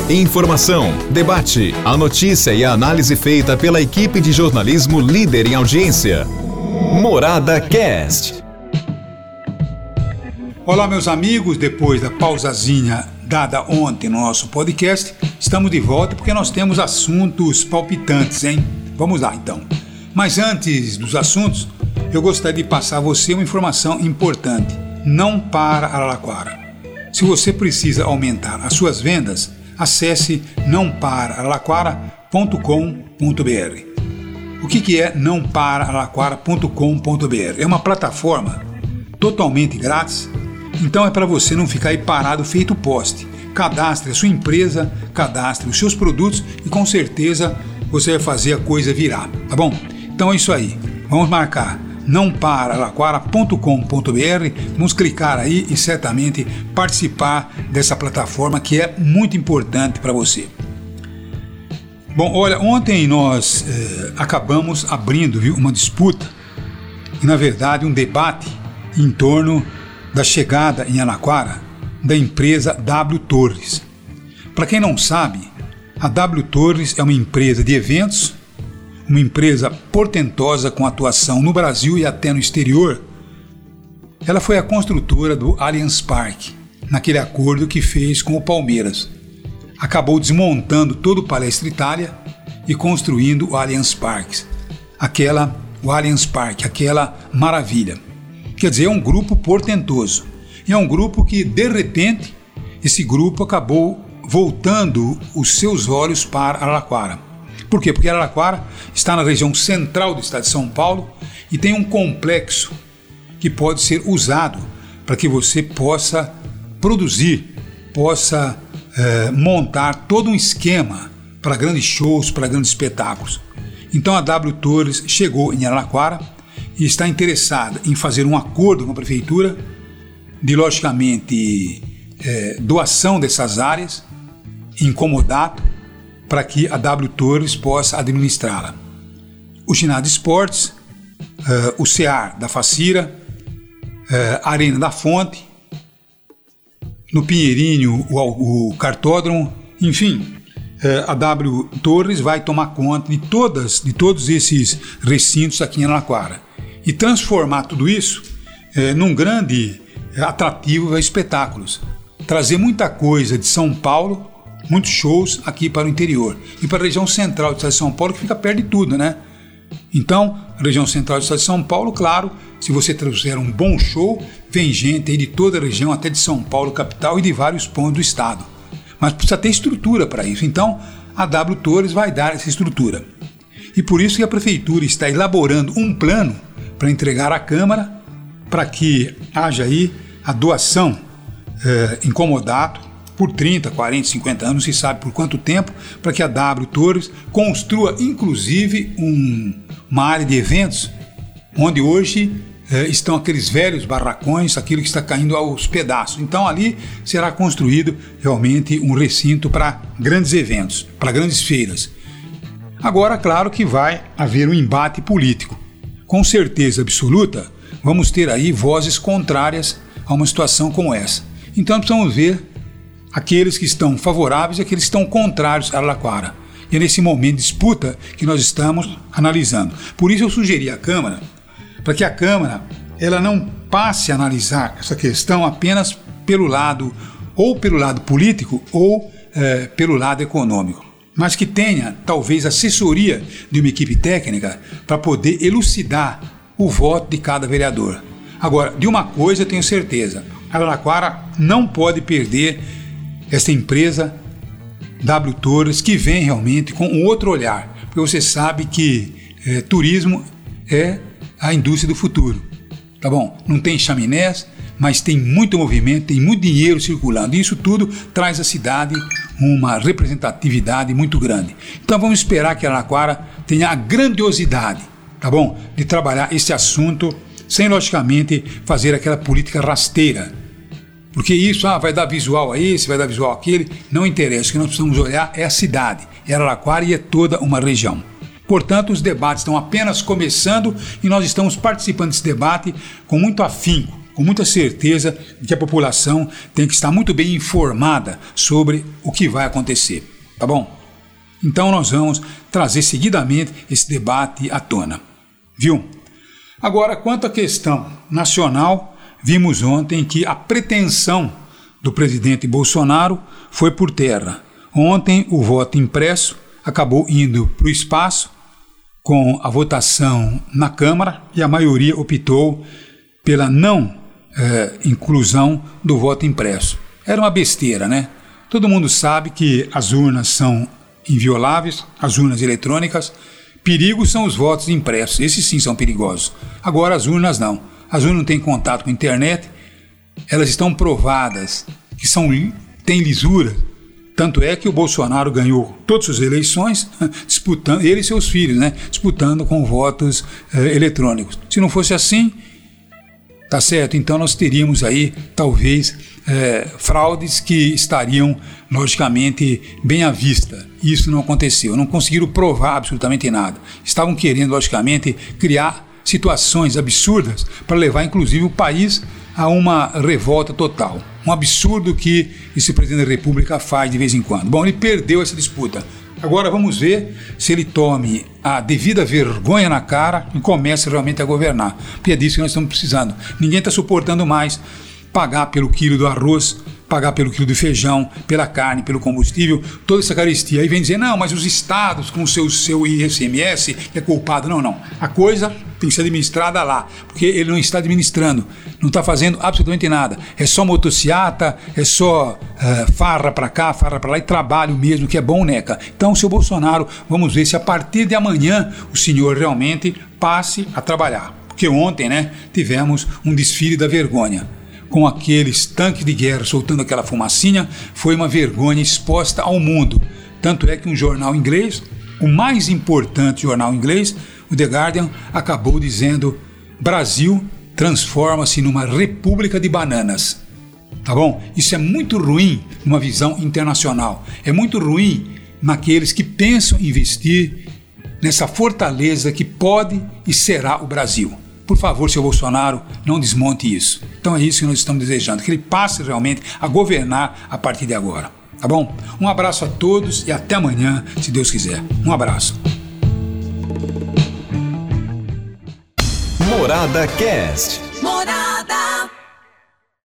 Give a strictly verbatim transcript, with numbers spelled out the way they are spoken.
Informação, debate, a notícia e a análise feita pela equipe de jornalismo líder em audiência. Morada Cast. Olá, meus amigos, depois da pausazinha dada ontem no nosso podcast, estamos de volta porque nós temos assuntos palpitantes, hein? Vamos lá, então. Mas antes dos assuntos, eu gostaria de passar a você uma informação importante. Não para Araraquara. Se você precisa aumentar as suas vendas, acesse não para araraquara ponto com ponto b r. O que, que é não para araraquara ponto com ponto b r? É uma plataforma totalmente grátis, então é para você não ficar aí parado feito poste. Cadastre a sua empresa, cadastre os seus produtos e com certeza você vai fazer a coisa virar, tá bom? Então é isso aí, vamos marcar não para araraquara ponto com ponto b r, vamos clicar aí e certamente participar dessa plataforma que é muito importante para você. Bom, olha, ontem nós eh, acabamos abrindo, viu, uma disputa e na verdade um debate em torno da chegada em Araraquara da empresa W Torres. Para quem não sabe, a W Torres é uma empresa de eventos, uma empresa portentosa com atuação no Brasil e até no exterior. Ela foi a construtora do Allianz Parque, naquele acordo que fez com o Palmeiras. Acabou desmontando todo o Palestra Itália e construindo o Allianz Parque, aquela, o Allianz Parque, aquela maravilha. Quer dizer, é um grupo portentoso. E é um grupo que, de repente, esse grupo acabou voltando os seus olhos para Araraquara. Por quê? Porque Araraquara está na região central do estado de São Paulo e tem um complexo que pode ser usado para que você possa produzir, possa eh, montar todo um esquema para grandes shows, para grandes espetáculos. Então a W Torres chegou em Araraquara e está interessada em fazer um acordo com a prefeitura de, logicamente, eh, doação dessas áreas em comodato, para que a W Torres possa administrá-la. O ginásio de esportes, uh, o C E A R da Facira, uh, a Arena da Fonte, no Pinheirinho o, o Cartódromo, enfim, uh, a W Torres vai tomar conta de, todas, de todos esses recintos aqui em Araraquara e transformar tudo isso uh, num grande atrativo a espetáculos, trazer muita coisa de São Paulo, muitos shows aqui para o interior e para a região central do estado de São Paulo, que fica perto de tudo, né? Então, a região central do estado de São Paulo, claro, se você trouxer um bom show, vem gente aí de toda a região, até de São Paulo, capital, e de vários pontos do estado. Mas precisa ter estrutura para isso. Então, a W Torres vai dar essa estrutura. E por isso que a prefeitura está elaborando um plano para entregar à Câmara para que haja aí a doação eh, em comodato por trinta, quarenta, cinquenta anos, se sabe por quanto tempo, para que a W Torres construa inclusive um, uma área de eventos onde hoje eh, estão aqueles velhos barracões, aquilo que está caindo aos pedaços. Então ali será construído realmente um recinto para grandes eventos, para grandes feiras. Agora, claro que vai haver um embate político. Com certeza absoluta, vamos ter aí vozes contrárias a uma situação como essa. Então precisamos ver aqueles que estão favoráveis e aqueles que estão contrários a Araraquara. E é nesse momento de disputa que nós estamos analisando. Por isso eu sugeri à Câmara, para que a Câmara ela não passe a analisar essa questão apenas pelo lado, ou pelo lado político, ou é, pelo lado econômico, mas que tenha talvez assessoria de uma equipe técnica para poder elucidar o voto de cada vereador. Agora, de uma coisa eu tenho certeza, Araraquara não pode perder esta empresa W Torres, que vem realmente com um outro olhar, porque você sabe que é, turismo é a indústria do futuro, tá bom? Não tem chaminés, mas tem muito movimento, tem muito dinheiro circulando, e isso tudo traz à cidade uma representatividade muito grande. Então vamos esperar que Araraquara tenha a grandiosidade, tá bom? De trabalhar esse assunto sem, logicamente, fazer aquela política rasteira. Porque isso ah, vai dar visual a esse, vai dar visual àquele, não interessa. O que nós precisamos olhar é a cidade, é Araraquara e é toda uma região. Portanto, os debates estão apenas começando e nós estamos participando desse debate com muito afinco, com muita certeza de que a população tem que estar muito bem informada sobre o que vai acontecer, tá bom? Então nós vamos trazer seguidamente esse debate à tona, viu? Agora, quanto à questão nacional, vimos ontem que a pretensão do presidente Bolsonaro foi por terra. Ontem o voto impresso acabou indo para o espaço com a votação na Câmara e a maioria optou pela não eh, inclusão do voto impresso. Era uma besteira, né? Todo mundo sabe que as urnas são invioláveis, as urnas eletrônicas. Perigos são os votos impressos, esses sim são perigosos. Agora as urnas não. As urnas não têm contato com a internet, elas estão provadas que são, têm lisura. Tanto é que o Bolsonaro ganhou todas as eleições, disputando, ele e seus filhos, né, disputando com votos eh, eletrônicos. Se não fosse assim, tá certo, então nós teríamos aí, talvez, eh, fraudes que estariam, logicamente, bem à vista. Isso não aconteceu, não conseguiram provar absolutamente nada. Estavam querendo, logicamente, criar situações absurdas para levar, inclusive, o país a uma revolta total. Um absurdo que esse presidente da República faz de vez em quando. Bom, ele perdeu essa disputa. Agora vamos ver se ele tome a devida vergonha na cara e comece realmente a governar. Porque é disso que nós estamos precisando. Ninguém está suportando mais pagar pelo quilo do arroz, pagar pelo quilo de feijão, pela carne, pelo combustível, toda essa carestia. Aí vem dizer, não, mas os estados com o seu, seu I C M S é culpado. Não, não. A coisa tem que ser administrada lá, porque ele não está administrando, não está fazendo absolutamente nada. É só motociata, é só uh, farra para cá, farra para lá e trabalho mesmo, que é bom, Neca. Então, seu Bolsonaro, vamos ver se a partir de amanhã o senhor realmente passe a trabalhar. Porque ontem, né, tivemos um desfile da vergonha. Com aqueles tanques de guerra soltando aquela fumacinha, foi uma vergonha exposta ao mundo. Tanto é que um jornal inglês, o mais importante jornal inglês, o The Guardian, acabou dizendo: Brasil transforma-se numa república de bananas. Tá bom? Isso é muito ruim numa visão internacional. É muito ruim naqueles que pensam investir nessa fortaleza que pode e será o Brasil. Por favor, seu Bolsonaro, não desmonte isso. Então é isso que nós estamos desejando, que ele passe realmente a governar a partir de agora. Tá bom? Um abraço a todos e até amanhã, se Deus quiser. Um abraço. Morada Cast. Morada.